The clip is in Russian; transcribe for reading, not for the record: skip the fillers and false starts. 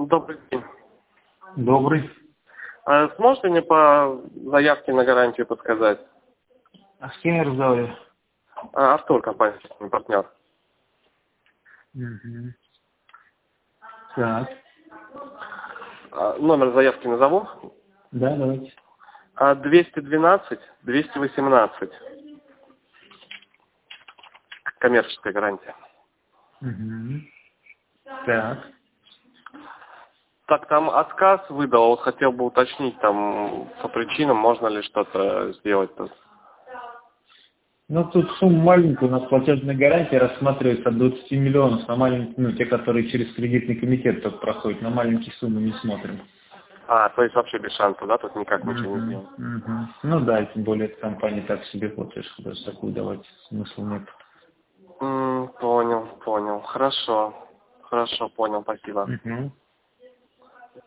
Добрый день. Добрый. Сможете мне по заявке на гарантию подсказать? А с кем я разговариваю? Артур, компания, партнер. Угу. Так. Номер заявки назову. Да, давайте. 212-218. Коммерческая гарантия. Угу. Так. Так, там отказ выдал, вот хотел бы уточнить там по причинам, можно ли что-то сделать тут. Ну, тут сумма маленькая, у нас платежная гарантия рассматривается от 20 миллионов, на маленькие, ну, те, которые через кредитный комитет только проходят, на маленькие суммы не смотрим. То есть вообще без шанса, да, тут никак ничего не сделать. Ну да, тем более эта компания так себе платеж, даже такую давать смысла нет. Понял. Хорошо, понял, спасибо.